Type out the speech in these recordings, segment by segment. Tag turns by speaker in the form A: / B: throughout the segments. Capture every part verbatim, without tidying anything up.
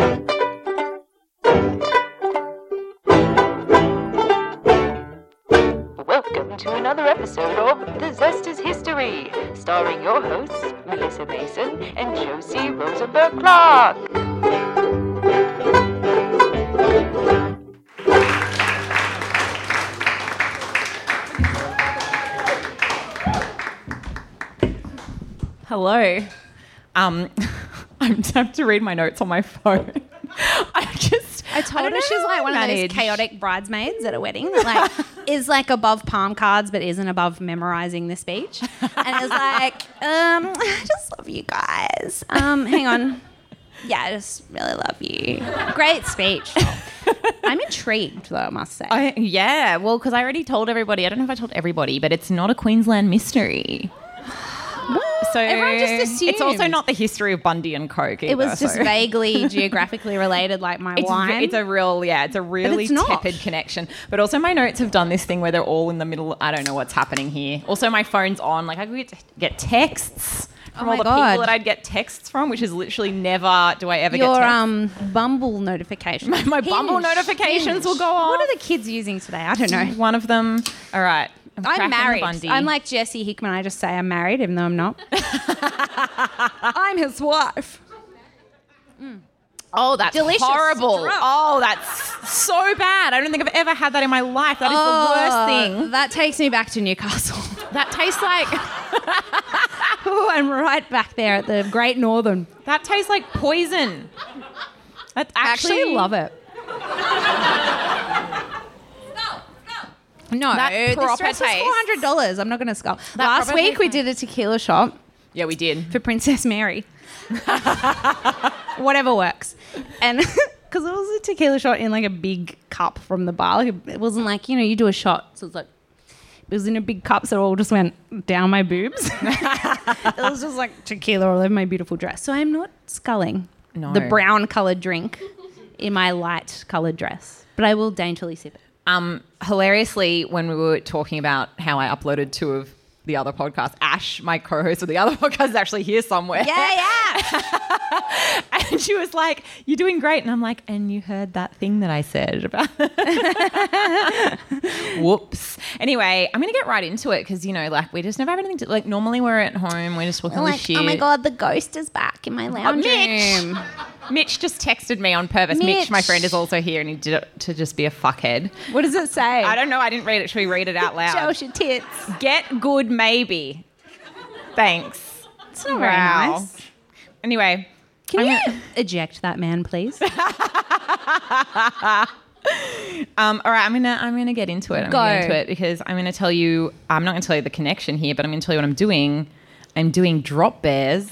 A: Welcome to another episode of The Zest is History, starring your hosts, Melissa Mason and Josie Rosenberg Clark.
B: Hello. Um, I'm tempted to read my notes on my phone. I just...
C: I told
B: I
C: her she's like one
B: manage.
C: of those chaotic bridesmaids at a wedding that like is like above palm cards but isn't above memorizing the speech. And it's like, um, I just love you guys. Um, hang on. Yeah, I just really love you. Great speech. I'm intrigued though, I must say.
B: I, yeah, well, because I already told everybody. I don't know if I told everybody, but it's not a Queensland mystery. So
C: Everyone just assumed.
B: It's also not the history of Bundy and Coke either,
C: It was just
B: so.
C: vaguely geographically related like my
B: It's,
C: wine.
B: it's a real, yeah, it's a really
C: it's not.
B: tepid connection. But also my notes have done this thing where they're all in the middle. I don't know what's happening here. Also my phone's on. Like I could get, get texts from
C: Oh
B: all
C: my
B: the
C: God.
B: people that I'd get texts from, which is literally never do I ever
C: Your
B: get texts.
C: um Bumble notifications.
B: My, my Bumble
C: Hinge.
B: notifications
C: Hinge.
B: will go off.
C: What are the kids using today? I don't know.
B: One of them. All right. I'm,
C: I'm
B: cracking the
C: married.
B: Bundy.
C: I'm like Jesse Hickman. I just say I'm married, even though I'm not. I'm his wife.
B: Oh, that's
C: Delicious
B: horrible.
C: stroke.
B: Oh, that's so bad. I don't think I've ever had that in my life. That is the worst thing.
C: That takes me back to Newcastle.
B: That tastes like
C: Ooh, I'm right back there at the Great Northern.
B: that tastes like poison. That
C: I
B: actually,
C: actually love it. No,
B: That
C: this
B: proper
C: dress was
B: taste.
C: four hundred dollars. I'm not going to skull.
B: That
C: Last
B: proper
C: week
B: taste,
C: we
B: no.
C: did a tequila shot
B: Yeah, we did.
C: for Princess Mary. Whatever works. And because it was a tequila shot in like a big cup from the bar. Like, it wasn't like, you know, you do a shot. So it's like, it was in a big cup, so it all just went down my boobs. It was just like tequila all over my beautiful dress. So I'm not sculling
B: No.
C: the brown coloured drink in my light coloured dress, but I will daintily sip it.
B: Um, hilariously, when we were talking about how I uploaded two of the other podcasts, Ash, my co-host of the other podcast, is actually here somewhere.
C: Yeah, yeah.
B: And she was like, "You're doing great." And I'm like, "And you heard that thing that I said about..." Whoops. Anyway, I'm going to get right into it because, you know, like we just never have anything to... Like normally we're at home, we're just walking all
C: like,
B: this shit.
C: oh my God, the ghost is back in my lounge
B: Mitch.
C: room.
B: Mitch just texted me on purpose. Mitch.
C: Mitch.
B: my friend, is also here and he did it to just be a fuckhead.
C: What does it say?
B: I don't know. I didn't read it. Should we read it out loud?
C: Show us your tits.
B: Get good, maybe. Thanks.
C: It's not very
B: Wow.
C: nice.
B: Anyway.
C: Can
B: I'm
C: you
B: gonna-
C: eject that man, please?
B: Um, all right, I'm gonna I'm gonna get into it. I'm
C: Go.
B: gonna get into it because I'm gonna tell you. I'm not gonna tell you the connection here, but I'm gonna tell you what I'm doing. I'm doing drop bears.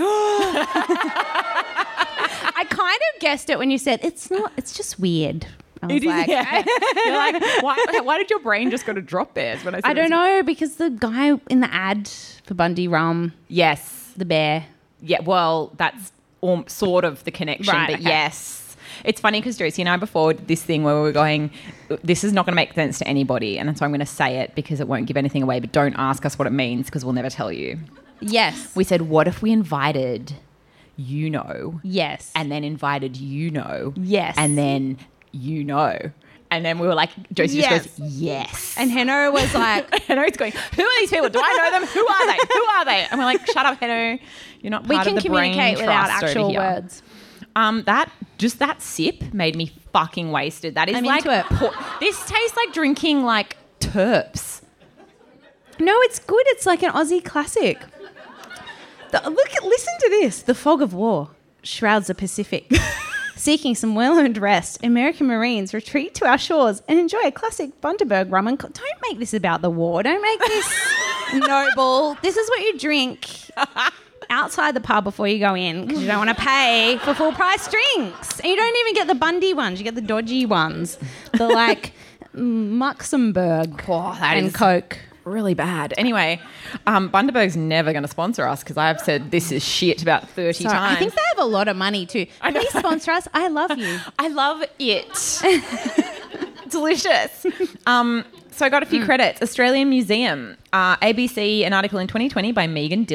C: I kind of guessed it when you said it's not. It's just weird. I was
B: It is-
C: like,
B: yeah. You're like, why, why did your brain just go to drop bears when I said
C: I
B: it
C: don't
B: was-
C: know because the guy in the ad for Bundy Rum,
B: Yes.
C: the bear.
B: Yeah. Well, that's um, sort of the connection,
C: Right,
B: but
C: okay.
B: yes. It's funny because Josie and I before did this thing where we were going, this is not going to make sense to anybody, and so I'm going to say it because it won't give anything away. But don't ask us what it means because we'll never tell you.
C: Yes.
B: We said, what if we invited, you know,
C: Yes.
B: and then invited you know,
C: Yes.
B: and then you know, and then we were like, Josie
C: Yes.
B: just goes, yes,
C: and Henno was like,
B: and Henno's going, who are these people? Do I know them? Who are they? Who are they? And we're like, shut up, Henno. You're not
C: we
B: part
C: can
B: of the brain
C: communicate without
B: trust over
C: actual
B: here."
C: words.
B: Um, that just that sip made me fucking wasted. That is
C: I'm
B: like
C: into it.
B: por- this tastes like drinking like terps.
C: No, it's good. It's like an Aussie classic. The, look, listen to this. The fog of war shrouds the Pacific. Seeking some well-earned rest, American Marines retreat to our shores and enjoy a classic Bundaberg rum and... Co- Don't make this about the war. Don't make this noble. This is what you drink outside the pub before you go in because you don't want to pay for full-price drinks. And you don't even get the Bundy ones. You get the dodgy ones. The, like, Luxembourg
B: Oh, that
C: and
B: is
C: Coke.
B: really bad. Anyway, um, Bundaberg's never going to sponsor us because I've said this is shit about thirty
C: Sorry,
B: times.
C: I think they have a lot of money too.
B: I know.
C: Please sponsor us. I love you.
B: I love it. Delicious. Um, so I got a few credits. Australian Museum, uh, A B C, an article in twenty twenty by Megan Dillon.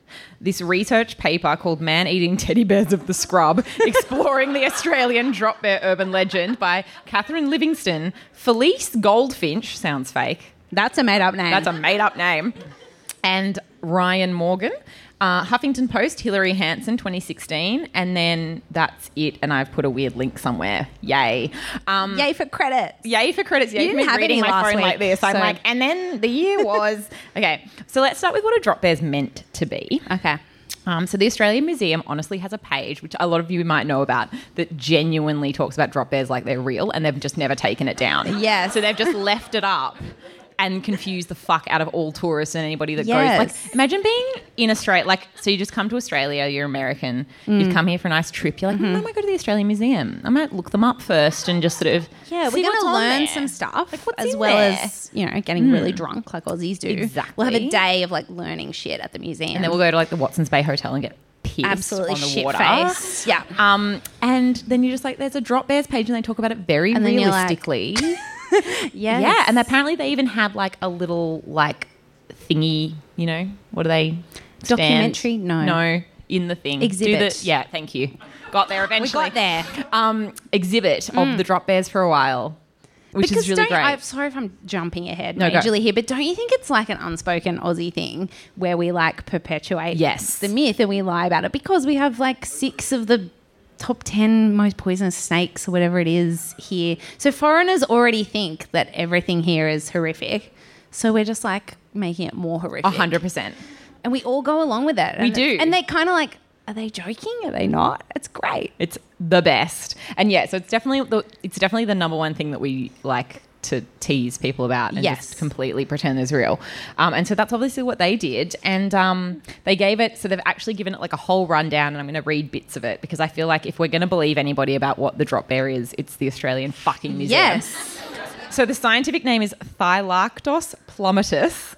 B: this research paper called Man-Eating Teddy Bears of the Scrub, exploring the Australian drop bear urban legend by Catherine Livingston. Felice Goldfinch, sounds fake.
C: That's a made-up name.
B: That's a made-up name. And Ryan Morgan. Uh, Huffington Post, Hilary Hansen, twenty sixteen. And then that's it. And I've put a weird link somewhere. Yay. Um,
C: Yay for credit.
B: Yay for credits. Yay
C: You
B: for
C: didn't
B: me
C: have
B: reading
C: any
B: my
C: last
B: phone
C: week,
B: like this. I'm
C: so-
B: like, and then the year was... Okay, so let's start with what a drop bear's meant to be.
C: Okay.
B: Um, so the Australian Museum honestly has a page, which a lot of you might know about, that genuinely talks about drop bears like they're real, and they've just never taken it down.
C: Yes.
B: So they've just left it up and confuse the fuck out of all tourists and anybody that
C: Yes.
B: goes. Like, imagine being in Australia. Like, so you just come to Australia, you're American,
C: Mm.
B: you've come here for a nice trip. You're like,
C: Mm-hmm.
B: mm, I might go to the Australian Museum. I might look them up first and just sort of
C: Yeah,
B: see
C: we're
B: what's
C: going to
B: on
C: learn
B: there.
C: some stuff
B: Like, what's
C: as
B: in
C: well
B: there?
C: as, you know, getting really drunk like Aussies do.
B: Exactly.
C: We'll have a day of like learning shit at the museum.
B: And then we'll go to like the Watson's Bay Hotel and get pissed
C: Absolutely
B: on the
C: shit
B: water.
C: face. Yeah.
B: Um, and then you're just like, there's a drop bears page and they talk about it very
C: And then you're like,
B: realistically.
C: Yes.
B: Yeah, and apparently they even had like a little like thingy, you know, what do they stand?
C: Documentary? No.
B: No, in the thing. Do
C: Exhibit.
B: the, yeah, thank you. Got there eventually.
C: got there.
B: Um, exhibit of the drop bears for a while, which
C: Because
B: is really
C: don't,
B: great.
C: I'm sorry if I'm jumping ahead
B: No, go.
C: majorly here, but don't you think it's like an unspoken Aussie thing where we like perpetuate
B: Yes.
C: the myth and we lie about it because we have like six of the top ten most poisonous snakes or whatever it is here. So foreigners already think that everything here is horrific. So we're just like making it more horrific.
B: A hundred percent.
C: And we all go along with it.
B: We
C: And-
B: do.
C: And they kind of like, are they joking? Are they not? It's great.
B: It's the best. And yeah, so it's definitely the it's definitely the number one thing that we like to tease people about and
C: Yes.
B: just completely pretend is real. Um, and so that's obviously what they did. And um, they gave it, so they've actually given it like a whole rundown, and I'm going to read bits of it because I feel like if we're going to believe anybody about what the drop bear is, it's the Australian fucking museum.
C: Yes.
B: So the scientific name is Thylarctos plummetus.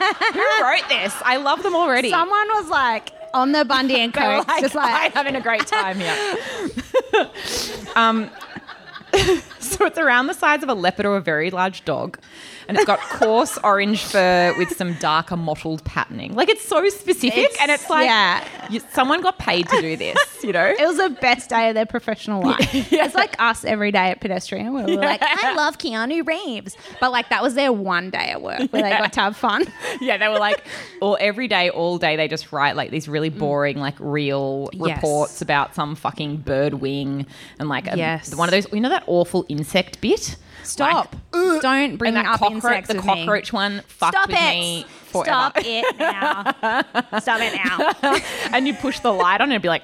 B: Who wrote this? I love them already.
C: Someone was like on the Bundy and
B: They were
C: Coke,
B: like,
C: just like,
B: I'm having a great time here. um, so it's around the size of a leopard or a very large dog, and it's got coarse orange fur with some darker mottled patterning. Like, it's so specific,
C: It's-
B: and it's like
C: yeah.
B: you, someone got paid to do this, you know?
C: it was the best day of their professional life.
B: Yeah.
C: It's like us every day at Pedestrian where we're like, I love Keanu Reeves. But like that was their one day at work where they got to have fun.
B: Yeah, they were like, all every day, all day, they just write like these really boring, like real
C: Yes.
B: reports about some fucking bird wing and like a,
C: Yes.
B: one of those, you know, that awful insect bit.
C: Stop.
B: Like,
C: Don't bring
B: and that
C: up
B: cockroach,
C: insects
B: the
C: with me.
B: cockroach one fucked
C: Stop
B: with
C: it.
B: me forever.
C: Stop it now. Stop it now.
B: And you push the light on and it'd be like,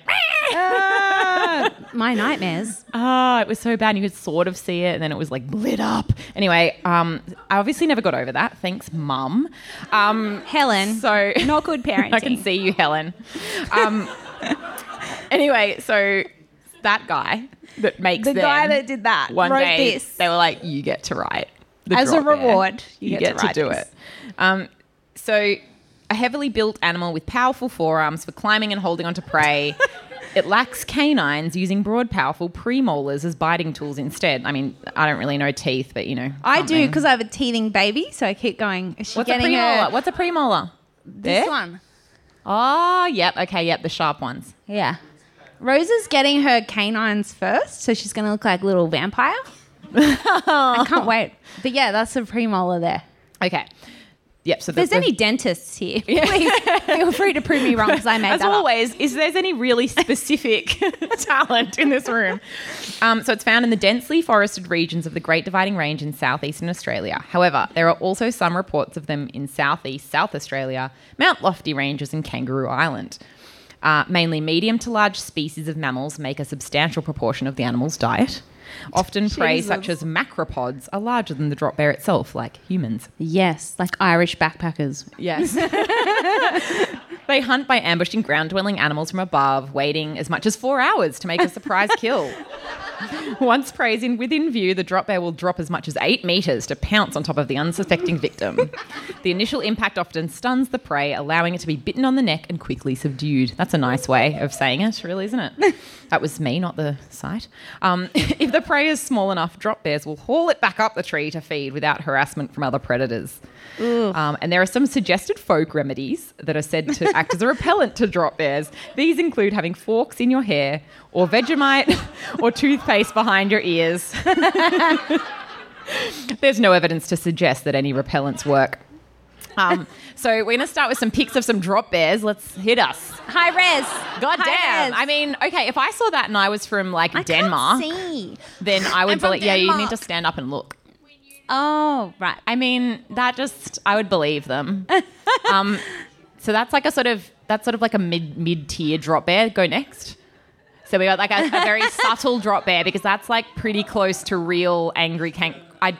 C: Ah, my nightmares.
B: oh, it was so bad. You could sort of see it and then it was like lit up. Anyway, um, I obviously never got over that. Thanks, Mum. Um,
C: Helen.
B: so
C: Not good parenting.
B: I can see you, Helen. Um, anyway, so that guy that makes
C: The
B: them,
C: guy that did that
B: one
C: wrote
B: day
C: this.
B: they were like, you get to write the
C: As a
B: drop bear.
C: reward, you
B: You,
C: get
B: get,
C: to write
B: do
C: this.
B: it. Um, so a heavily built animal with powerful forearms for climbing and holding onto prey. It lacks canines, using broad, powerful premolars as biting tools instead. I mean, I don't really know teeth, but you know.
C: I do
B: something.
C: because I have a teething baby, so I keep going. Is she
B: What's a
C: getting
B: premolar?
C: her?
B: What's a premolar?
C: This
B: There?
C: one.
B: Oh, yep. Okay, yep. The sharp ones.
C: Yeah. Rose is getting her canines first, so she's going to look like a little vampire. I can't wait. But yeah, that's a premolar there.
B: Okay. Yep. So
C: If there's
B: the,
C: any dentists here, please feel free to prove me wrong because I made
B: as
C: that up.
B: always, is there's any really specific talent in this room? Um, so it's found in the densely forested regions of the Great Dividing Range in southeastern Australia. However, there are also some reports of them in southeast South Australia, Mount Lofty Ranges, and Kangaroo Island. Uh, mainly medium to large species of mammals make a substantial proportion of the animal's diet. Often prey
C: Jesus.
B: such as macropods are larger than the drop bear itself, like humans.
C: Yes, like Irish backpackers.
B: Yes. They hunt by ambushing ground-dwelling animals from above, waiting as much as four hours to make a surprise kill. Once prey's in within view, the drop bear will drop as much as eight metres to pounce on top of the unsuspecting victim. The initial impact often stuns the prey, allowing it to be bitten on the neck and quickly subdued. That's a nice way of saying it, really, isn't it? That was me, not the site. Um, if the prey is small enough, drop bears will haul it back up the tree to feed without harassment from other predators. Um, and there are some suggested folk remedies that are said to act as a repellent to drop bears. These include having forks in your hair or Vegemite or toothpaste behind your ears. There's no evidence to suggest that any repellents work. Um, so we're going to start with some pics of some drop bears. Let's hit us.
C: High res.
B: God
C: High
B: damn.
C: res.
B: I mean, okay, if I saw that and I was from like
C: I
B: Denmark,
C: can't see.
B: then I would
C: I'm from
B: believe, yeah, you need
C: Denmark.
B: to stand up and look.
C: Oh, right.
B: I mean, that just, I would believe them. um, so that's like a sort of, that's sort of like a mid, mid-tier drop bear. Go next. So we got like a, a very subtle drop bear because that's like pretty close to real angry kank. I,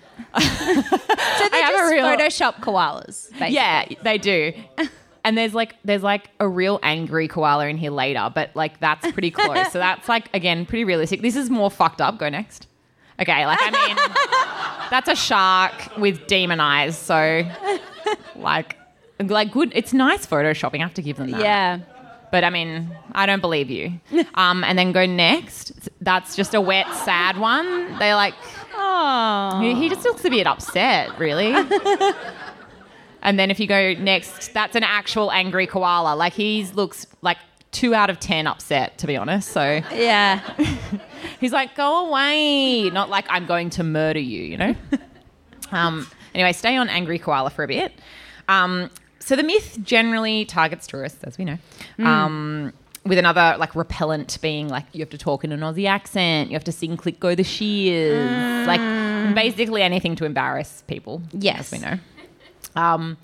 C: So they're
B: have a
C: just
B: real-
C: Photoshop koalas, basically.
B: yeah, they do. And there's like, there's like a real angry koala in here later, but like that's pretty close. So that's like, again, pretty realistic. This is more fucked up. Go next. Okay, like, I mean, that's a shark with demon eyes. So, like, like good. It's nice photoshopping. I have to give them that.
C: Yeah.
B: But, I mean, I don't believe you. Um, and then go next. That's just a wet, sad one. They like,
C: Oh.
B: he, he just looks a bit upset, really. And then if you go next, that's an actual angry koala. Like, he looks like two out of ten upset, to be honest. So
C: Yeah.
B: he's like, go away. Not like I'm going to murder you, you know? um, anyway, stay on angry koala for a bit. Um, so the myth generally targets tourists, as we know, um, with another like repellent being like you have to talk in an Aussie accent, you have to sing Click Go the Shears, like basically anything to embarrass people,
C: Yes.
B: as we know. Um,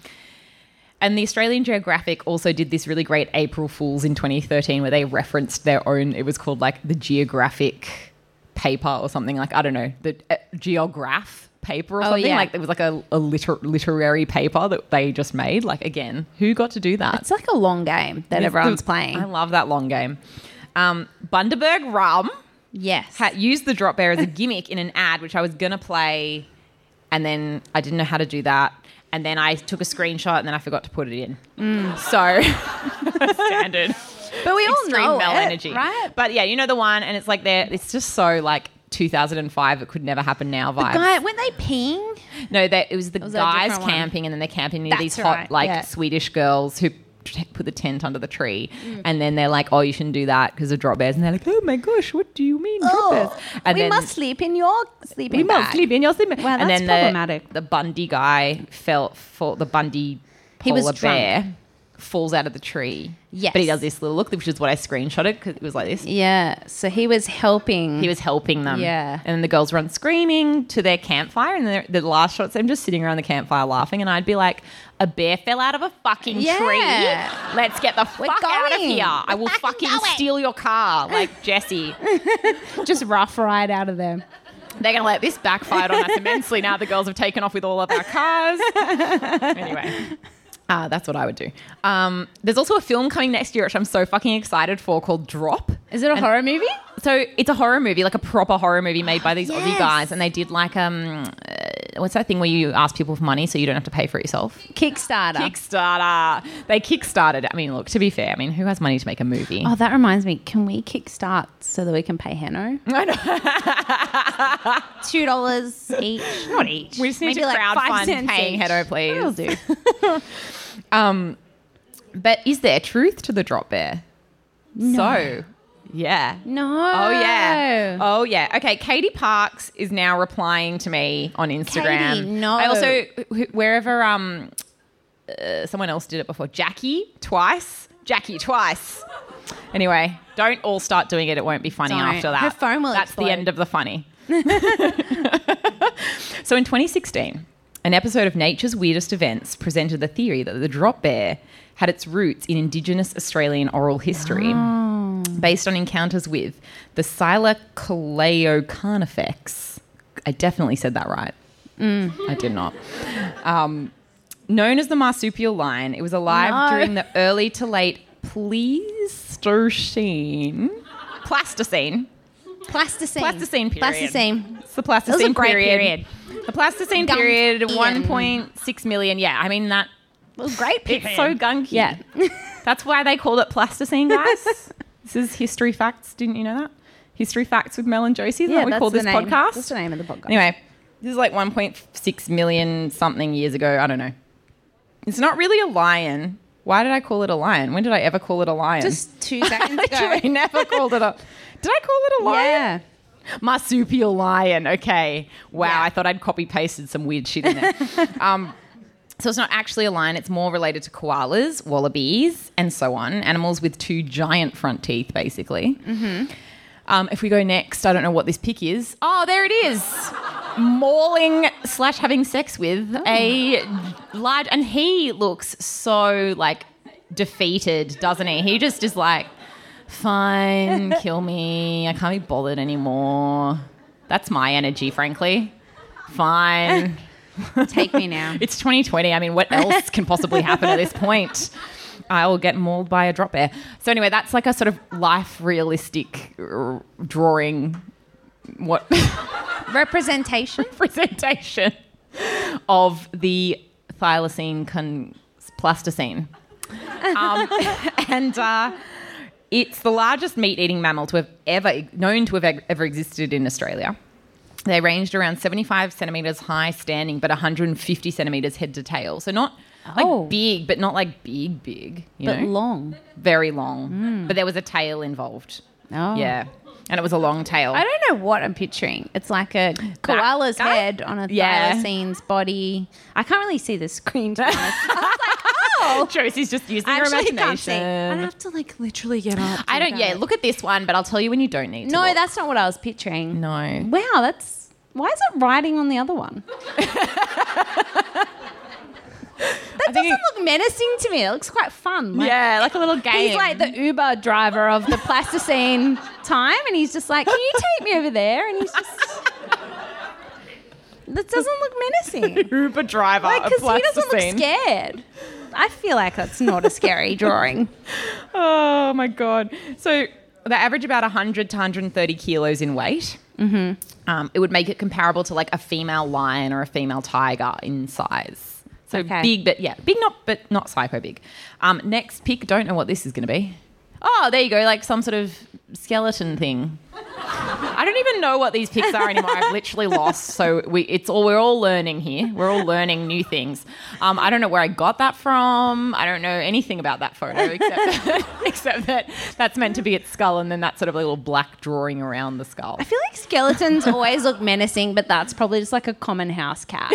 B: and the Australian Geographic also did this really great April Fools in twenty thirteen where they referenced their own, it was called like the Geographic paper or something, like, I don't know, the uh, Geograph paper or
C: Oh,
B: something.
C: yeah.
B: Like it was like a, a liter- literary paper that they just made. Like, again, who got to do that?
C: It's like a long game that
B: It's
C: everyone's
B: the-
C: playing.
B: I love that long game. Um, Bundaberg Rum
C: Yes.
B: had used the drop bear as a gimmick in an ad, which I was going to play, and then I didn't know how to do that. And then I took a screenshot and then I forgot to put it in. So, standard.
C: But we all
B: Extreme
C: know
B: male
C: it,
B: energy.
C: right?
B: But yeah, you know the one, and it's like there, it's just so like two thousand five, it could never happen now vibes.
C: Guy, weren't they peeing?
B: No, that it was the
C: was a
B: guys
C: different one.
B: camping, and then they're camping near
C: That's
B: these hot,
C: right,
B: like
C: yeah.
B: Swedish girls who t- put the tent under the tree, and then they're like, "Oh, you shouldn't do that because of drop bears," and they're like, "Oh my gosh, what do you mean drop bears?" And
C: we
B: then
C: must sleep in your sleeping
B: we
C: bag.
B: must sleep in your sleeping.
C: Wow,
B: and
C: that's
B: then
C: problematic.
B: The, the Bundy guy fell for the Bundy
C: He was
B: polar
C: drunk.
B: bear falls out of the tree.
C: Yes.
B: but he does this little look, which is what I screenshotted because it was like this.
C: Yeah. So he was helping.
B: He was helping them.
C: Yeah.
B: And then the girls run screaming to their campfire, and the, the last shot's them just sitting around the campfire laughing, and I'd be like, a bear fell out of a fucking
C: Yeah.
B: tree. Let's get the fuck out of
C: going.
B: here. I will
C: We're
B: fucking
C: fucking going."
B: steal your car, like Jesse.
C: just rough ride out of there.
B: They're going to let this backfire on us immensely now the girls have taken off with all of our cars. Anyway. Uh, that's what I would do. Um, there's also a film coming next year, which I'm so fucking excited for, called Drop.
C: Is it a
B: And-
C: horror movie?
B: So it's a horror movie, like a proper horror movie made by these Aussie
C: Yes.
B: guys, and they did like um, uh, what's that thing where you ask people for money so you don't have to pay for it yourself?
C: Kickstarter.
B: Kickstarter. They kickstarted. I mean, look, to be fair, I mean, who has money to make a movie?
C: Oh, that reminds me. Can we kickstart so that we can pay Hanno?
B: I know.
C: Two dollars each. Not each.
B: We just need
C: Maybe
B: to
C: like five
B: crowdfund
C: cents
B: paying
C: each.
B: Heddo, please.
C: That'll do.
B: Um, but is there truth to the drop bear? No. So, yeah.
C: No.
B: Oh yeah. Oh yeah. Okay, Katie Parks is now replying to me on Instagram.
C: Katie, no.
B: I also wh- wherever um uh, someone else did it before. Jackie twice. Jackie twice. Anyway, don't all start doing it. It won't be funny
C: Don't.
B: after that.
C: Her phone will
B: That's
C: explode.
B: the end of the funny. So in twenty sixteen, an episode of Nature's Weirdest Events presented the theory that the drop bear had its roots in Indigenous Australian oral history based on encounters with the Silacolaeocarnifex. I definitely said that right. I did not. Um, known as the marsupial lion, it was alive
C: No.
B: during the early to late Pleistocene. Plasticine.
C: Plasticine.
B: Plasticine period.
C: Plasticine.
B: It's the Plasticine
C: That was a great
B: period.
C: period.
B: The Plasticine
C: Gunky
B: period,
C: and-
B: one point six million. Yeah, I mean, that
C: It was a great period.
B: it's so gunky.
C: Yeah.
B: That's why they called it Plasticine, guys. This is History Facts. Didn't you know that? History Facts with Mel and Josie. Isn't that what we
C: that's
B: call
C: the
B: this
C: name.
B: podcast?
C: That's the name of the podcast.
B: Anyway, this is like one point six million something years ago. I don't know. It's not really a lion. Why did I call it a lion? When did I ever call it a lion?
C: Just two seconds ago.
B: Literally never called it a... Did I call it a lion?
C: Yeah.
B: Marsupial lion. Okay. Wow.
C: Yeah.
B: I thought I'd copy pasted some weird shit in there. um, so it's not actually a lion. It's more related to koalas, wallabies, and so on. Animals with two giant front teeth, basically. Mm-hmm. Um, if we go next, I don't know what this pic is. Oh, there it is. Mauling slash having sex with
C: Oh.
B: a large... And he looks so, like, defeated, doesn't he? He just is like... Fine, kill me. I can't be bothered anymore. That's my energy, frankly. Fine.
C: Take me now.
B: It's twenty twenty. I mean, what else can possibly happen at this point? I will get mauled by a drop bear. So anyway, that's like a sort of life realistic r- drawing, what
C: Representation.
B: representation of the thylacine con- plasticine. Um, and uh, it's the largest meat-eating mammal to have ever known to have e- ever existed in Australia. They ranged around seventy-five centimetres high standing, but one hundred fifty centimetres head to tail. So not
C: Oh.
B: like big, but not like big, big. You
C: But
B: know?
C: long.
B: Very long. But there was a tail involved.
C: Oh.
B: Yeah. And it was a long tail.
C: I don't know what I'm picturing. It's like a koala's
B: guy?
C: head on a
B: Yeah.
C: thylacine's body. I can't really see the screen, to be honest. I was like, oh.
B: Josie's just using
C: I
B: her
C: actually
B: imagination.
C: can't see. I'd have to like literally get up.
B: I don't, yeah, look at this one, but I'll tell you when you don't need to
C: No,
B: look.
C: that's not what I was picturing.
B: No.
C: Wow, that's... Why is it riding on the other one? That doesn't
B: think
C: look menacing to me. It looks quite fun. Like,
B: Yeah, like a little game.
C: he's like the Uber driver of the plasticine time, and he's just like, "Can you take me over there?" And he's just... That doesn't look menacing.
B: Uber driver
C: Like,
B: of
C: because he doesn't look
B: plasticine.
C: scared. I feel like that's not a scary drawing.
B: Oh, my God. So they average about one hundred to one hundred thirty kilos in weight. Mm-hmm. Um, it would make it comparable to like a female lion or a female tiger in size. So
C: Okay.
B: big, but yeah, big, not but not psycho big. Um, next pick, don't know what this is going to be. Oh, there you go, like some sort of skeleton thing. I don't even know what these pics are anymore. I've literally lost. So we, it's all we're all learning here. We're all learning new things. Um, I don't know where I got that from. I don't know anything about that photo except except that that's meant to be its skull, and then that sort of little black drawing around the skull.
C: I feel like skeletons always look menacing, but that's probably just like a common house cat.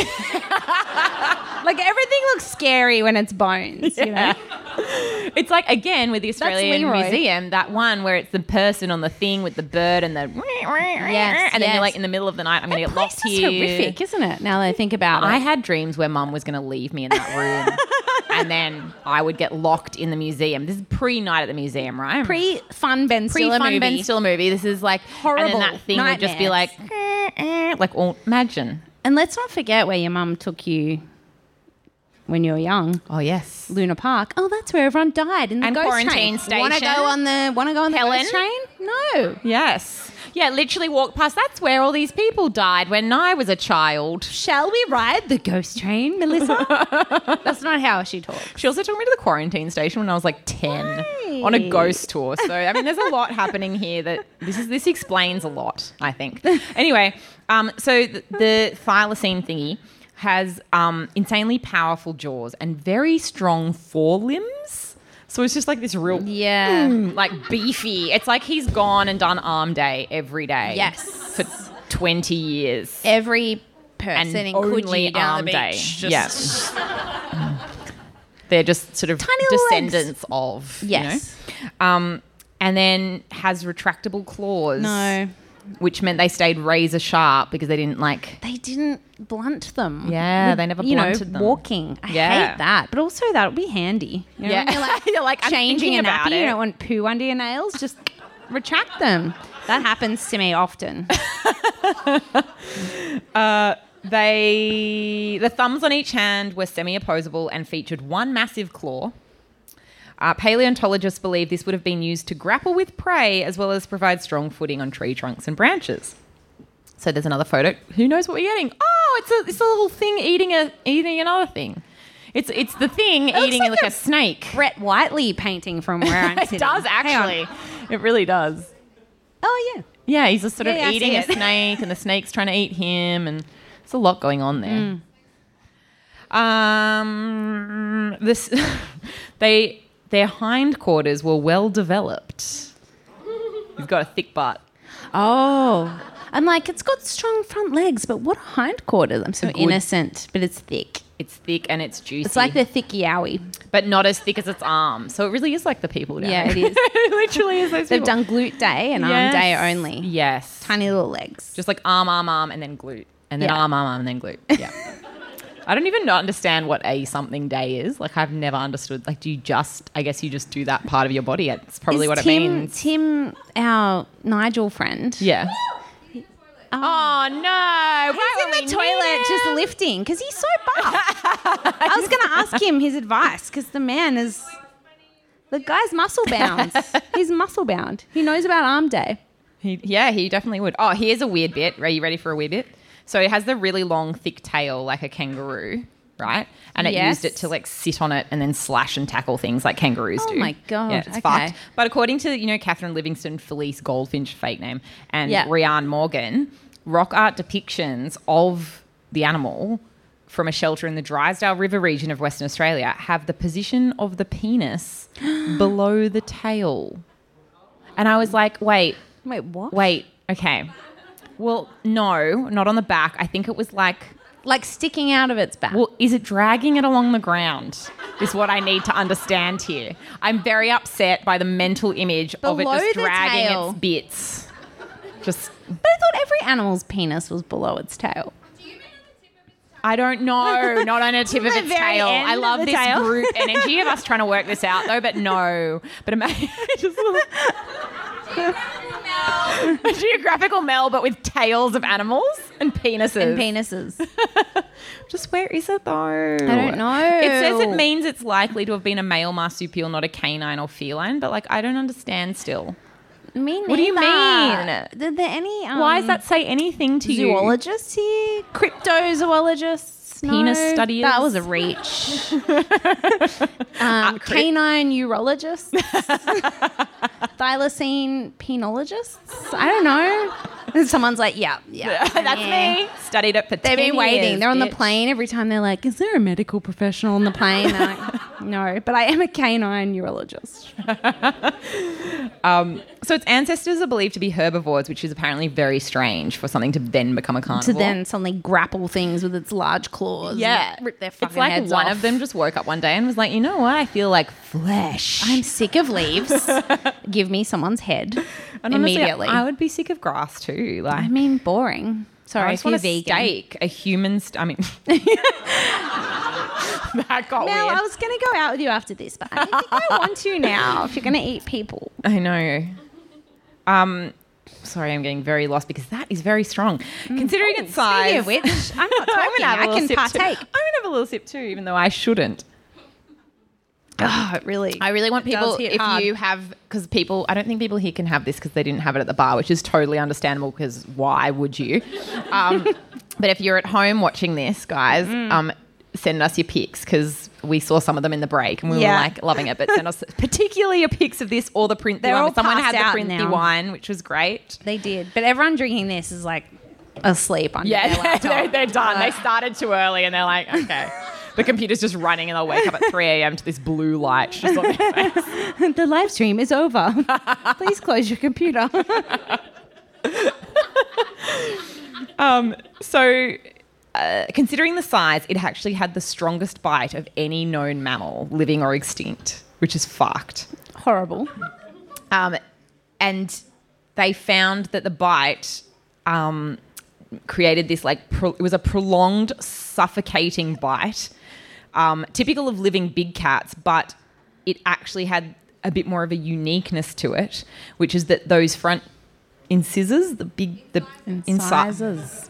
C: Like everything looks scary when it's bones, you know?
B: It's like, again, with the Australian
C: Leroy.
B: Museum, that one where it's the person on the thing with the bird and the
C: Yes,
B: and then
C: yes.
B: you're like in the middle of the night, I'm going to get
C: Place
B: locked
C: is
B: here.
C: horrific, isn't it? Now that I think about
B: I
C: it.
B: had dreams where mum was going to leave me in that room and then I would get locked in the museum. This is pre-night at the museum, right?
C: Pre-fun Ben Stiller
B: Pre-fun
C: movie.
B: Ben Stiller movie. This is like, and
C: Horrible
B: then that thing would just be like,
C: nightmares.
B: eh, eh, like, all, imagine.
C: And let's not forget where your mum took you when you were young.
B: Oh, yes.
C: Luna Park. Oh, that's where everyone died in the
B: And
C: ghost
B: quarantine
C: train. Want to
B: station.
C: go on the Want to go on the
B: Helen?
C: ghost train? No.
B: Yes. Yeah, literally walked past. That's where all these people died when I was a child.
C: Shall we ride the ghost train, Melissa? That's not how she talks.
B: She also took me to the quarantine station when I was like ten
C: Right.
B: on a ghost tour. So I mean, there's a lot happening here that this is this explains a lot, I think. Anyway, um, so the, the thylacine thingy has um, insanely powerful jaws and very strong forelimbs. So it's just like this real,
C: Yeah.
B: mm, like beefy. It's like he's gone and done arm day every day.
C: Yes.
B: For twenty years.
C: Every person
B: And
C: in
B: only
C: Coogee down
B: arm
C: the
B: day.
C: beach. Just
B: Yeah. They're just sort of
C: Tiny little legs.
B: descendants of,
C: Yes.
B: you know. Um, and then has retractable claws.
C: No.
B: Which meant they stayed razor sharp because they didn't like...
C: They didn't blunt them.
B: Yeah, they never
C: you know,
B: blunted them.
C: walking. I
B: Yeah.
C: hate that. But also that would be handy. You know,
B: Yeah.
C: when you're like,
B: You're like, I'm
C: changing a
B: thinking about
C: nappy, you
B: it.
C: don't want poo under your nails, just retract them. That happens to me often.
B: They... The thumbs on each hand were semi-opposable and featured one massive claw. Uh, paleontologists believe this would have been used to grapple with prey as well as provide strong footing on tree trunks and branches. So there's another photo. Who knows what we're getting? Oh, it's a it's a little thing eating a eating another thing. It's it's the thing
C: looks
B: eating
C: like
B: like,
C: a
B: a snake.
C: Brett Whiteley painting from where I'm
B: It
C: sitting.
B: does
C: Hang on.
B: actually. It really does.
C: Oh, yeah.
B: Yeah, he's just sort of
C: Yeah, yeah, I
B: eating
C: see
B: a
C: it.
B: snake, and the snake's trying to eat him, and there's a lot going on there.
C: Mm.
B: Um, this they their hindquarters were well developed. He's got a thick butt.
C: Oh. I'm like, it's got strong front legs, but what are hindquarters? I'm so
B: Good.
C: innocent, but it's thick.
B: It's thick and it's juicy.
C: It's like the thick yowie.
B: but not as thick as its arm. So it really is like the people down
C: Yeah,
B: there.
C: it is.
B: It literally is those
C: They've
B: people.
C: done glute day and arm
B: Yes.
C: day only.
B: Yes.
C: Tiny little legs.
B: Just like arm, arm, arm, and then glute. And then
C: Yeah.
B: arm, arm, arm, and then glute. Yeah. I don't even understand what a something day is. Like, I've never understood. Like, do you just, I guess you just do that part of your body. It's probably
C: Is
B: what
C: Tim,
B: it means.
C: Tim, our Nigel friend.
B: Yeah.
C: Oh,
B: Oh, no. Right
C: he's
B: when
C: in the
B: we need
C: toilet
B: him.
C: just lifting because he's so buff. I was going to ask him his advice because the man is, the guy's muscle bound. He's muscle bound. He knows about arm day.
B: He, yeah, he definitely would. Oh, here's a weird bit. Are you ready for a weird bit? So it has the really long, thick tail like a kangaroo, right? And it
C: Yes.
B: used it to like sit on it and then slash and tackle things like kangaroos
C: Oh
B: do.
C: my God,
B: Yeah, it's
C: okay.
B: fucked. But according to, you know, Catherine Livingston, Felice Goldfinch, fake name, and
C: Yeah.
B: Rianne Morgan, rock art depictions of the animal from a shelter in the Drysdale River region of Western Australia have the position of the penis below the tail. And I was like, wait,
C: Wait, what?
B: Wait, okay. Well, no, not on the back. I think it was like,
C: Like sticking out of its back.
B: well, is it dragging it along the ground? Is what I need to understand here. I'm very upset by the mental image of it
C: Below
B: just
C: the
B: dragging
C: tail.
B: its bits. Just,
C: But I thought every animal's penis was below its tail.
B: I don't know. Not on a tip of
C: The
B: its
C: very
B: tail.
C: end
B: I
C: of
B: love
C: the
B: this
C: tail.
B: group energy of us trying to work this out, though. But no. But imagine just a geographical mel, but with tails of animals and penises.
C: And penises.
B: Just where is it though? I
C: don't know.
B: It says it means it's likely to have been a male marsupial, not a canine or feline, but like I don't understand still.
C: Me neither.
B: What do you mean?
C: Did there any... Um,
B: Why does that say anything to you?
C: zoologists here? Cryptozoologists?
B: Penis
C: No,
B: studiers?
C: That was a reach. um,
B: crypt-
C: canine urologists? Thylacine penologists? I don't know. And someone's like, yeah, yeah.
B: That's
C: yeah.
B: me. Studied it for
C: They've
B: ten
C: been waiting.
B: years,
C: They're on the
B: bitch.
C: plane every time. They're like, is there a medical professional on the plane? They're like, no, but I am a canine urologist.
B: So its ancestors are believed to be herbivores, which is apparently very strange for something to then become a carnivore.
C: To then suddenly grapple things with its large claws.
B: yeah,
C: and rip their fucking
B: it's like
C: heads
B: one
C: off.
B: of them just woke up one day and was like, you know what? I feel like flesh.
C: I'm sick of leaves. Give me someone's head
B: And honestly,
C: immediately.
B: I would be sick of grass too. Like,
C: I mean, boring. Sorry,
B: I
C: if
B: just
C: you're
B: want a
C: vegan.
B: steak, a human. St- I mean, that got
C: Mel,
B: weird.
C: I was going to go out with you after this, but I don't think I want to now if you're going to eat people.
B: I know. Um, sorry, I'm getting very lost because that is very strong. Considering its size,
C: Speaking of which, I'm not
B: I'm
C: talking.
B: gonna have a
C: I
B: little
C: can
B: sip
C: partake.
B: Too. I'm gonna have a little sip too, even though I shouldn't.
C: Oh, it really.
B: I really want
C: It
B: people,
C: does hit
B: if
C: hard.
B: you have, because people, I don't think people here can have this because they didn't have it at the bar, which is totally understandable because why would you? Um, but if you're at home watching this, guys,
C: Mm.
B: um, send us your pics because we saw some of them in the break and we
C: Yeah.
B: were like loving it. But send us particularly your pics of this or the Printhy
C: They're
B: one.
C: all
B: Someone
C: passed
B: had the
C: out
B: Printhy
C: now.
B: wine, which was great.
C: They did. But everyone drinking this is like asleep under
B: Yeah,
C: their
B: they're,
C: laptop.
B: they're done. They started too early and they're like, okay. The computer's just running and they'll wake up at three a.m. to this blue light just on their face.
C: The live stream is over. Please close your computer.
B: Um, so, uh, considering the size, it actually had the strongest bite of any known mammal, living or extinct, which is fucked.
C: Horrible.
B: Um, and they found that the bite um, created this, like, pro- it was a prolonged, suffocating bite, um, typical of living big cats, but it actually had a bit more of a uniqueness to it, which is that those front incisors, the big, the inside.
C: Incisors.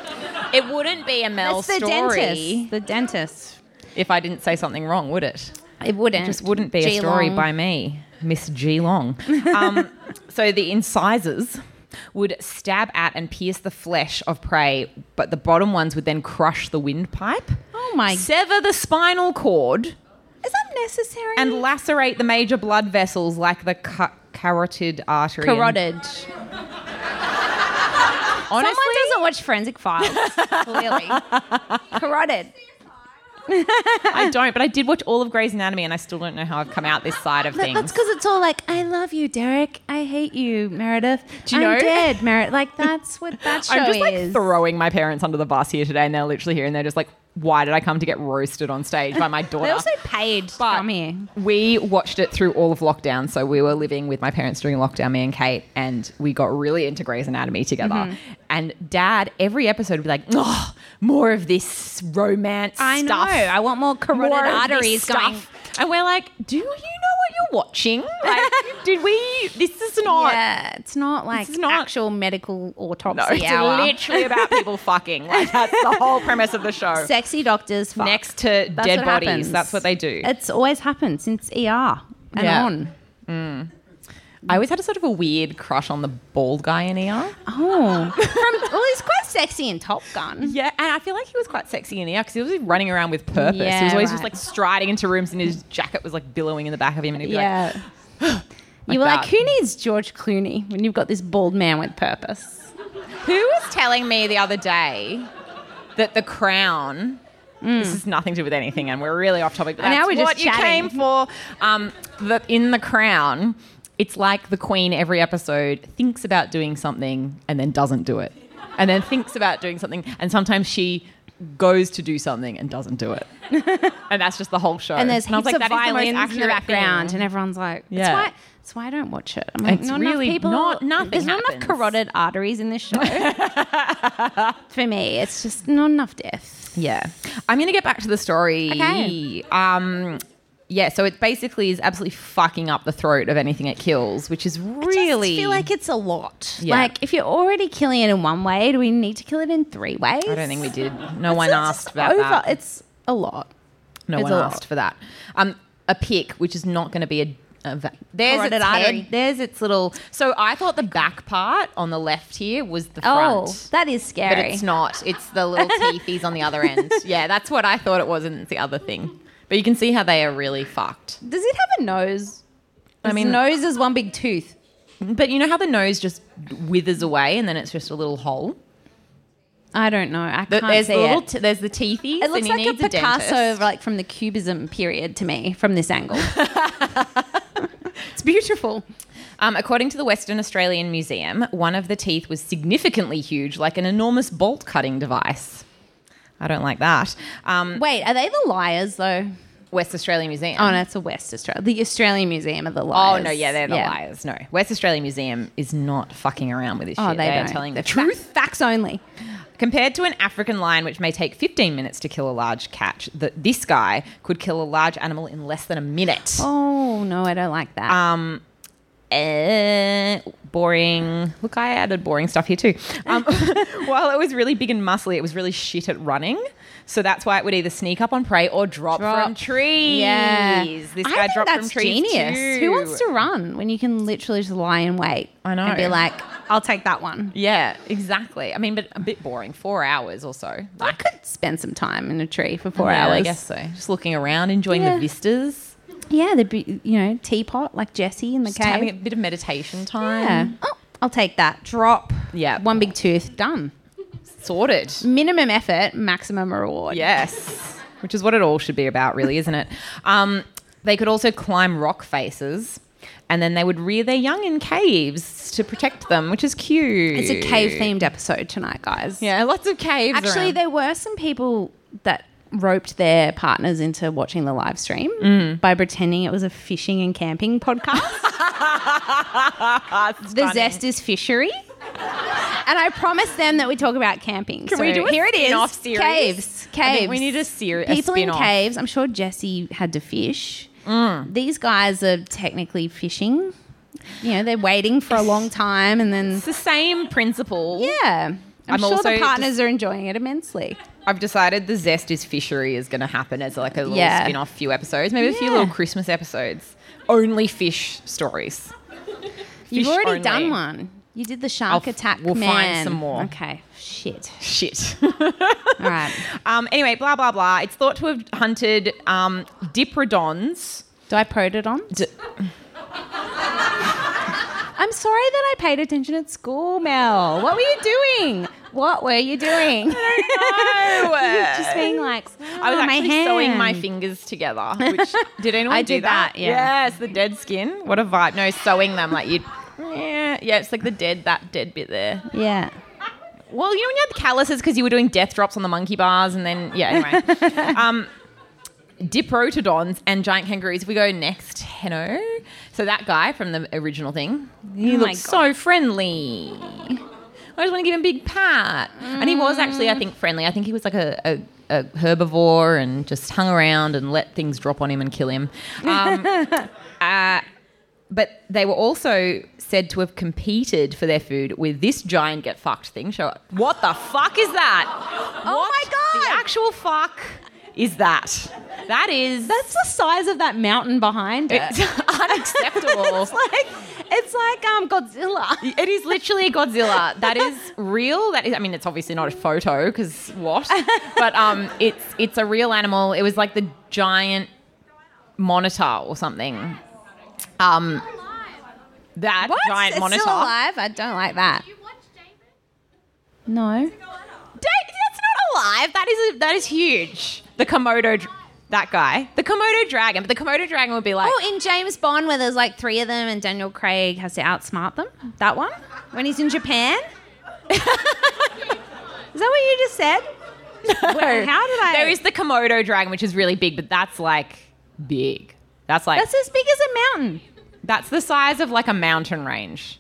B: It wouldn't be a Mel
C: That's the
B: story
C: dentist. The dentist.
B: if I didn't say something wrong, would it?
C: It wouldn't.
B: It just wouldn't be a story
C: Geelong.
B: by me, Miss G Long. Um, so the incisors would stab at and pierce the flesh of prey, but the bottom ones would then crush the windpipe,
C: Oh my!
B: sever the spinal cord,
C: Is that necessary?
B: and lacerate the major blood vessels like the ca- carotid artery. and-
C: carotid.
B: Honestly,
C: Someone doesn't watch Forensic Files. Clearly, carotid.
B: I don't, but I did watch all of Grey's Anatomy, and I still don't know how I've come out this side of
C: That-
B: things.
C: That's because it's all like, I love you, Derek. I hate you, Meredith.
B: Do you
C: I'm
B: know?
C: dead, Meredith. Like, that's what that show
B: I'm just like
C: is.
B: throwing my parents under the bus here today, and they're literally here, and they're just like, "Why did I come to get roasted on stage by my daughter?"
C: They also paid to
B: But
C: come here.
B: we watched it through all of lockdown. So we were living with my parents during lockdown, me and Kate, and we got really into Grey's Anatomy together.
C: Mm-hmm.
B: And Dad, every episode would be like, "Oh, more of this romance
C: I know.
B: stuff.
C: I want more carotid
B: more of this
C: arteries
B: stuff."
C: going.
B: And we're like, "Do you know what you're watching? Like, did we? This is not."
C: Yeah, it's not like
B: is not-
C: actual medical autopsy
B: No, it's
C: hour.
B: literally about people fucking. Like, that's the whole premise of the show.
C: Sexy doctors fuck.
B: Next to
C: That's
B: dead
C: what
B: bodies.
C: happens.
B: That's what they do.
C: It's always happened since E R and
B: Yeah.
C: on.
B: I always had a sort of a weird crush on the bald guy in E R.
C: Oh, From, well, he's quite sexy in Top Gun.
B: Yeah, and I feel like he was quite sexy in E R because he was running around with purpose.
C: Yeah,
B: he was always
C: right.
B: just like striding into rooms and his jacket was like billowing in the back of him. And he'd be
C: Yeah.
B: like,
C: you were like,
B: that.
C: who needs George Clooney when you've got this bald man with purpose?
B: who was telling me the other day that The Crown... This is nothing to do with anything, and we're really off topic. But
C: And now
B: that's
C: we're just
B: what you
C: chatting.
B: came for. Um, the, in The Crown, it's like the Queen every episode thinks about doing something and then doesn't do it, and then thinks about doing something, and sometimes she goes to do something and doesn't do it, and that's just the whole show.
C: And there's
B: I was
C: heaps
B: like,
C: of
B: that is the most
C: violins in the
B: accurate
C: background,
B: thing.
C: and everyone's like,
B: Yeah.
C: that's why, that's why I don't watch it. I'm like,
B: It's
C: not
B: really
C: enough people.
B: not- nothing
C: There's not enough
B: happens.
C: carotid arteries in this show. For me, it's just not enough death.
B: Yeah. I'm going to get back to the story.
C: Okay.
B: Um, yeah, so it basically is absolutely fucking up the throat of anything it kills, which is really...
C: I just feel like it's a lot.
B: Yeah.
C: Like, if you're already killing it in one way, do we need to kill it in three ways?
B: I don't think we did. No one
C: It's
B: asked
C: just
B: about
C: over.
B: that.
C: It's a lot.
B: No
C: it's
B: one
C: a lot.
B: asked for that. Um, a pick, which is not going to be a... a va- there's
C: Carotid
B: its
C: artery.
B: head. There's its little... So I thought the back part on the left here was the
C: Oh,
B: front.
C: that is scary.
B: But it's not. It's the little teethies on the other end. Yeah, that's what I thought it was, and it's the other thing. But you can see how they are really fucked.
C: Does it have a nose?
B: I mean-
C: Its nose is one big tooth.
B: But you know how the nose just withers away and then it's just a little hole?
C: I don't know. I
B: The-
C: can't
B: there's
C: see
B: the little
C: it.
B: t- there's the teethies.
C: It looks
B: and he
C: like a
B: needs a
C: Picasso,
B: dentist.
C: like from the Cubism period to me, from this angle. It's beautiful.
B: Um, according to the Western Australian Museum, one of the teeth was significantly huge, like an enormous bolt cutting device. I don't like that. Um,
C: Wait, are they the liars though?
B: West Australian Museum.
C: Oh no, it's a West Australia. The Australian Museum are the
B: Oh,
C: liars.
B: no, yeah, they're the liars. No, West Australian Museum is not fucking around with this
C: Oh,
B: shit.
C: they
B: are
C: don't.
B: telling the
C: They're
B: truth.
C: fa- facts only.
B: Compared to an African lion, which may take fifteen minutes to kill a large cat, the, this guy could kill a large animal in less than a minute.
C: Oh no, I don't like that.
B: Um, eh, boring. Look, I added boring stuff here too. Um, while it was really big and muscly, it was really shit at running. So that's why it would either sneak up on prey or drop,
C: Drop.
B: from trees.
C: yeah,
B: This
C: I
B: guy
C: think
B: dropped
C: that's
B: from trees
C: genius.
B: too.
C: Who wants to run when you can literally just lie in wait?
B: I know.
C: and be like, I'll take that one.
B: Yeah, exactly. I mean, but a bit boring. Four hours or so.
C: I could spend some time in a tree for four
B: Yeah,
C: hours.
B: I guess so. Just looking around, enjoying
C: Yeah.
B: the vistas.
C: Yeah, there'd be, you know, teapot like Jessie in the
B: Just
C: cave.
B: having a bit of meditation
C: yeah.
B: time.
C: Oh, I'll take that. Drop.
B: Yeah.
C: One big tooth. Done.
B: Sorted.
C: Minimum effort, maximum reward.
B: Yes, which is what it all should be about, really, isn't it? Um, they could also climb rock faces, and then they would rear their young in caves to protect them, which is cute.
C: It's a cave themed episode tonight, guys.
B: Yeah, lots of caves.
C: Actually,
B: around.
C: there were some people that roped their partners into watching the live stream
B: Mm.
C: by pretending it was a fishing and camping podcast. The Zest is Fishery. And I promised them that we talk about camping.
B: Can
C: so
B: we do a
C: here it is.
B: spin-off series?
C: Caves.
B: I
C: Caves.
B: think we need a ser- a
C: People in
B: spin-off.
C: caves. I'm sure Jessie had to fish.
B: Mm.
C: These guys are technically fishing. You know, they're waiting for a long time and then
B: It's the same principle.
C: yeah. I'm,
B: I'm
C: sure
B: also
C: the partners are enjoying it immensely.
B: I've decided the Zest is Fishery is going to happen as like a little
C: Yeah.
B: spin-off few episodes, maybe a few
C: Yeah.
B: little Christmas episodes. Only fish stories.
C: You've
B: Fish
C: already
B: only.
C: done one. You did the shark
B: I'll-
C: attack.
B: we'll
C: man.
B: find some more.
C: Okay. Shit.
B: Shit.
C: All right.
B: um, anyway, blah, blah, blah. It's thought to have hunted um, Diprotodons.
C: Diprotodons?
B: D-
C: I'm sorry that I paid attention at school, Mel. What were you doing? What were you doing? Just being like,
B: I was
C: "Oh,
B: actually
C: my
B: sewing my
C: hand."
B: fingers together. Which, did anyone
C: I
B: do
C: did
B: that?
C: that, yeah.
B: Yes, the dead skin. What a vibe. No, sewing them like you. Yeah, yeah. It's like the dead, that dead bit there.
C: Yeah.
B: Well, you know when you had the calluses because you were doing death drops on the monkey bars, and then yeah. Anyway, um, Diprotodons and giant kangaroos. If we go next, Heno. So that guy from the original thing, he
C: Oh my
B: looks so friendly. I just want to give him a big pat. And he was actually, I think, friendly. I think he was like a, a, a herbivore and just hung around and let things drop on him and kill him. Um, uh, but they were also said to have competed for their food with this giant get fucked thing. Show it. What the fuck is that?
C: Oh
B: What
C: my God.
B: the actual fuck is that? That is...
C: That's the size of that mountain behind it.
B: It's unacceptable.
C: It's like it's like um Godzilla.
B: It is literally Godzilla. That is real. That is, I mean, it's obviously not a photo because what? But um, it's it's a real animal. It was like the giant monitor or something. Um, that
C: What?
B: giant
C: it's
B: monitor.
C: still alive? I don't like that. No.
B: Da- That's not alive. That is a, that is huge. The Komodo, dr- that guy, the Komodo dragon. But the Komodo dragon would be like,
C: Oh, in James Bond, where there's like three of them, and Daniel Craig has to outsmart them. That one, when he's in Japan. Is that what you just said? Where- how did I?
B: there is the Komodo dragon, which is really big, but that's like big. That's like
C: That's as big as a mountain.
B: that's the size of like a mountain range.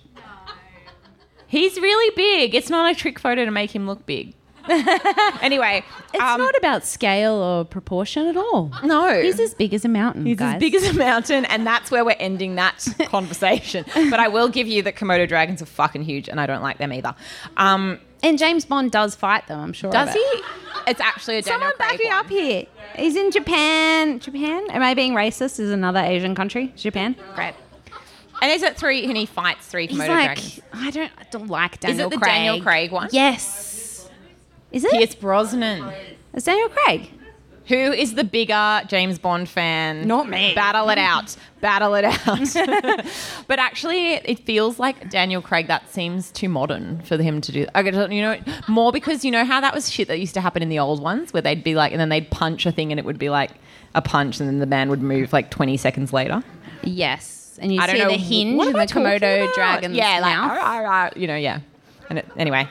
B: He's really big. It's not a trick photo to make him look big. Anyway,
C: It's
B: um,
C: not about scale or proportion at all.
B: no.
C: He's as big as a mountain.
B: He's
C: guys.
B: as big as a mountain, and that's where we're ending that conversation. But I will give you that Komodo dragons are fucking huge, and I don't like them either. Um,
C: And James Bond does fight them, I'm sure.
B: does
C: of
B: he?
C: it.
B: It's actually a Daniel
C: Someone back
B: Craig
C: me
B: one.
C: up here. He's in Japan. Japan? Am I being racist? Is another Asian country? Japan? Great.
B: And is it three? And he fights three
C: He's
B: Komodo
C: like,
B: dragons.
C: I don't, I don't like
B: Is
C: Daniel
B: it the
C: Craig.
B: Daniel Craig one?
C: Yes. Is it?
B: Pierce Brosnan.
C: It's Daniel Craig.
B: Who is the bigger James Bond fan?
C: Not me.
B: Battle it out. Battle it out. But actually, it feels like Daniel Craig, that seems too modern for him to do. Okay, you know, more because you know how that was shit that used to happen in the old ones where they'd be like, and then they'd punch a thing and it would be like a punch and then the man would move like twenty seconds later.
C: Yes. And you
B: I don't
C: see
B: know
C: the hinge
B: what
C: in
B: am I
C: the
B: talking
C: Komodo
B: about?
C: dragon's
B: yeah, like,
C: mouth.
B: "Arr, arr, arr," you know, yeah. And it, anyway.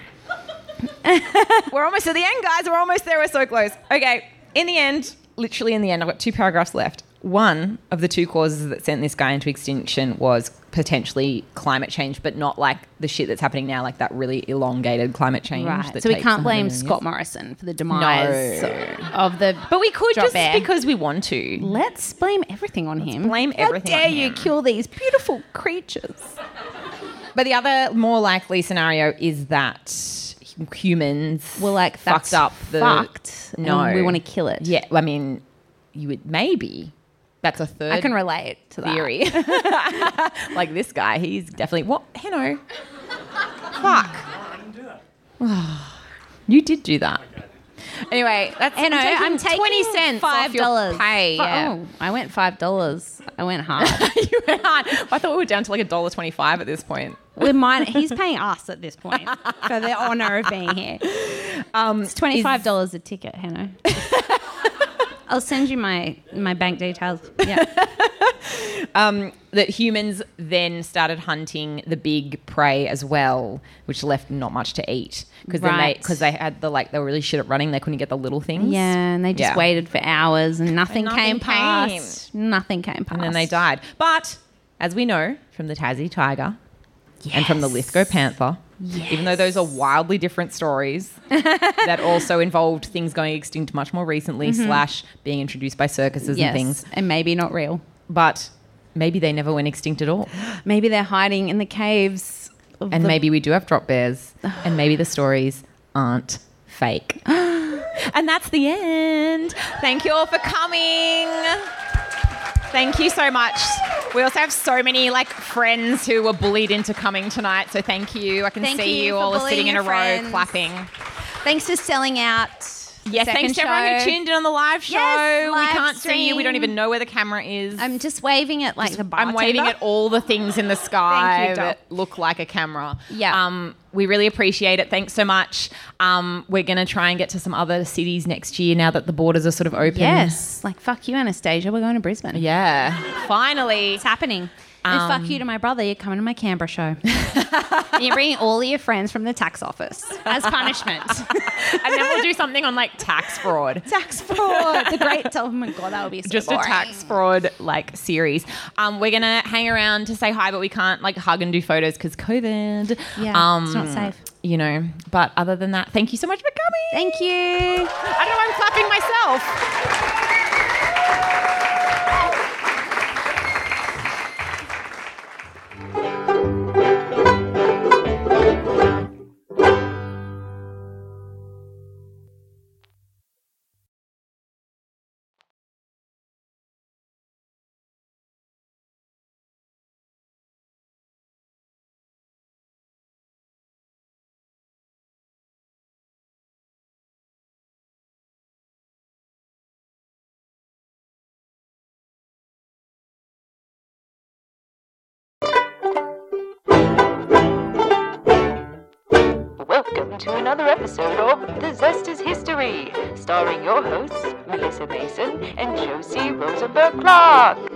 B: We're almost at the end, guys. We're almost there. We're so close. Okay. In the end, literally in the end, I've got two paragraphs left. One of the two causes that sent this guy into extinction was potentially climate change, but not like the shit that's happening now, like that really elongated climate change.
C: Right.
B: that
C: So we
B: takes
C: can't
B: one
C: blame
B: hundred years.
C: Scott Morrison for the demise
B: No.
C: of the.
B: But we could
C: Drop
B: just
C: bear.
B: because we want to.
C: Let's blame everything on him.
B: blame everything
C: How dare
B: on
C: you
B: him.
C: kill these beautiful creatures?
B: But the other more likely scenario is that humans
C: Well, like
B: fucked
C: that's
B: up the
C: fucked.
B: No,
C: and we want to kill it.
B: Yeah, I mean, you would maybe. That's a third
C: I can relate to that.
B: theory. Like this guy, he's definitely what? Heno. Fuck. You did do that. Anyway, that's
C: You know, I'm taking
B: twenty cents
C: five
B: off your
C: dollars.
B: pay. Yeah.
C: Oh, I went five dollars. I went hard.
B: You went hard. I thought we were down to like a dollar twenty-five at this point.
C: We're mine. He's paying us at this point for the honour of being here.
B: Um,
C: It's twenty five dollars a ticket, Hannah. I'll send you my my bank details. Yeah.
B: um, that humans then started hunting the big prey as well, which left not much to eat because then they
C: Right.
B: because they had the like they were really shit at running. They couldn't get the little things.
C: Yeah, and they just
B: Yeah.
C: waited for hours and nothing,
B: nothing
C: came
B: came.
C: past. Nothing came past.
B: And then they died. But as we know from the Tassie tiger and from the Lithgow panther, even though those are wildly different stories that also involved things going extinct much more recently, slash being introduced by circuses
C: Yes,
B: and things,
C: and maybe not real.
B: but maybe they never went extinct at all.
C: Maybe they're hiding in the caves. Of
B: And
C: the-
B: maybe we do have drop bears, and maybe the stories aren't fake. And that's the end. Thank you all for coming. Thank you so much. We also have so many like friends who were bullied into coming tonight. So thank you. I can
C: Thank
B: see
C: you
B: you,
C: for
B: all are
C: bullying
B: sitting in a
C: your friends.
B: row clapping.
C: Thanks for selling out.
B: Yes,
C: Second
B: thanks to everyone
C: show.
B: who tuned in on the live show.
C: Yes,
B: we
C: live
B: can't see you. We don't
C: stream.
B: even know where the camera is.
C: I'm just waving at like the bartender.
B: I'm waving at all the things in the sky
C: Thank you, doll.
B: that look like a camera.
C: Yeah.
B: Um, we really appreciate it. Thanks so much. Um, we're going to try and get to some other cities next year now that the borders are sort of open.
C: Yes. Like, fuck you, Anastasia. We're going to Brisbane.
B: Yeah. Finally.
C: It's happening. And
B: Um,
C: fuck you to my brother. You're coming to my Canberra show. And you're bringing all of your friends from the tax office as punishment.
B: And then we'll do something on like tax fraud.
C: Tax fraud. The great. Oh my God, that would be so
B: Just
C: boring.
B: a tax fraud like series. Um, we're gonna hang around to say hi, but we can't like hug and do photos because COVID.
C: Yeah,
B: um,
C: it's not safe.
B: You know. But other than that, thank you so much for coming.
C: Thank you.
B: I don't know why I'm clapping myself.
A: Welcome to another episode of The Zest is History, starring your hosts, Melissa Mason and Josie Rosenberg Clark.